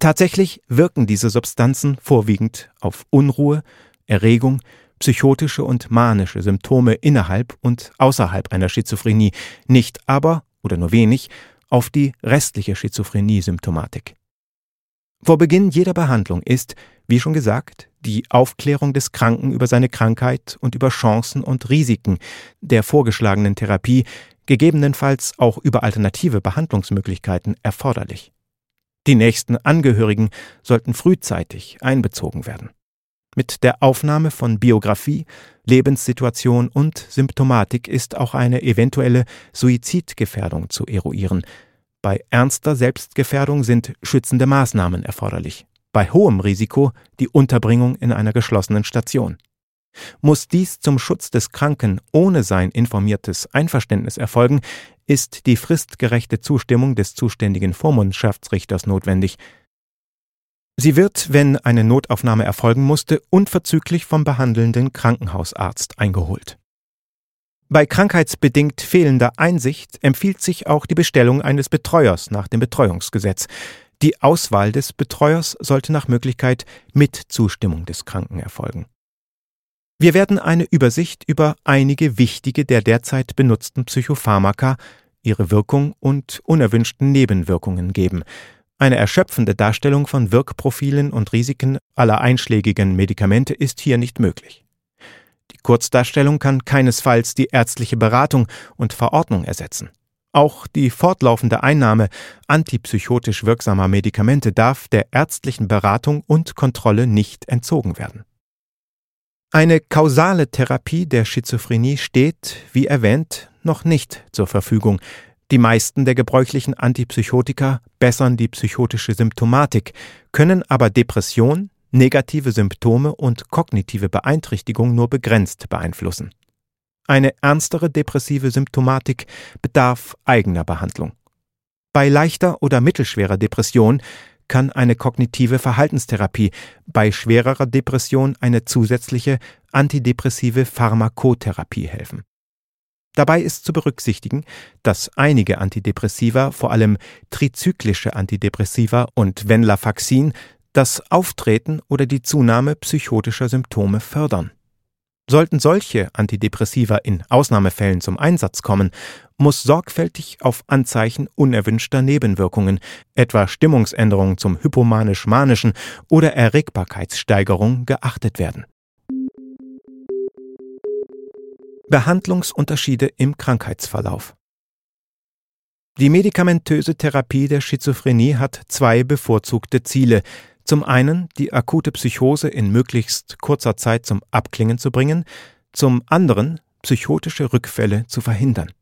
Tatsächlich wirken diese Substanzen vorwiegend auf Unruhe, Erregung, psychotische und manische Symptome innerhalb und außerhalb einer Schizophrenie, nicht aber, oder nur wenig, auf die restliche Schizophrenie-Symptomatik. Vor Beginn jeder Behandlung ist, wie schon gesagt, die Aufklärung des Kranken über seine Krankheit und über Chancen und Risiken der vorgeschlagenen Therapie, gegebenenfalls auch über alternative Behandlungsmöglichkeiten erforderlich. Die nächsten Angehörigen sollten frühzeitig einbezogen werden. Mit der Aufnahme von Biografie, Lebenssituation und Symptomatik ist auch eine eventuelle Suizidgefährdung zu eruieren. Bei ernster Selbstgefährdung sind schützende Maßnahmen erforderlich. Bei hohem Risiko die Unterbringung in einer geschlossenen Station. Muss dies zum Schutz des Kranken ohne sein informiertes Einverständnis erfolgen, ist die fristgerechte Zustimmung des zuständigen Vormundschaftsrichters notwendig. Sie wird, wenn eine Notaufnahme erfolgen musste, unverzüglich vom behandelnden Krankenhausarzt eingeholt. Bei krankheitsbedingt fehlender Einsicht empfiehlt sich auch die Bestellung eines Betreuers nach dem Betreuungsgesetz. Die Auswahl des Betreuers sollte nach Möglichkeit mit Zustimmung des Kranken erfolgen. Wir werden eine Übersicht über einige wichtige der derzeit benutzten Psychopharmaka, ihre Wirkung und unerwünschten Nebenwirkungen geben. Eine erschöpfende Darstellung von Wirkprofilen und Risiken aller einschlägigen Medikamente ist hier nicht möglich. Die Kurzdarstellung kann keinesfalls die ärztliche Beratung und Verordnung ersetzen. Auch die fortlaufende Einnahme antipsychotisch wirksamer Medikamente darf der ärztlichen Beratung und Kontrolle nicht entzogen werden. Eine kausale Therapie der Schizophrenie steht, wie erwähnt, noch nicht zur Verfügung. Die meisten der gebräuchlichen Antipsychotika bessern die psychotische Symptomatik, können aber Depression, negative Symptome und kognitive Beeinträchtigung nur begrenzt beeinflussen. Eine ernstere depressive Symptomatik bedarf eigener Behandlung. Bei leichter oder mittelschwerer Depression kann eine kognitive Verhaltenstherapie, bei schwererer Depression eine zusätzliche antidepressive Pharmakotherapie helfen. Dabei ist zu berücksichtigen, dass einige Antidepressiva, vor allem trizyklische Antidepressiva und Venlafaxin, das Auftreten oder die Zunahme psychotischer Symptome fördern. Sollten solche Antidepressiva in Ausnahmefällen zum Einsatz kommen, muss sorgfältig auf Anzeichen unerwünschter Nebenwirkungen, etwa Stimmungsänderungen zum hypomanisch-manischen oder Erregbarkeitssteigerung, geachtet werden. Behandlungsunterschiede im Krankheitsverlauf. Die medikamentöse Therapie der Schizophrenie hat zwei bevorzugte Ziele. Zum einen die akute Psychose in möglichst kurzer Zeit zum Abklingen zu bringen, zum anderen psychotische Rückfälle zu verhindern.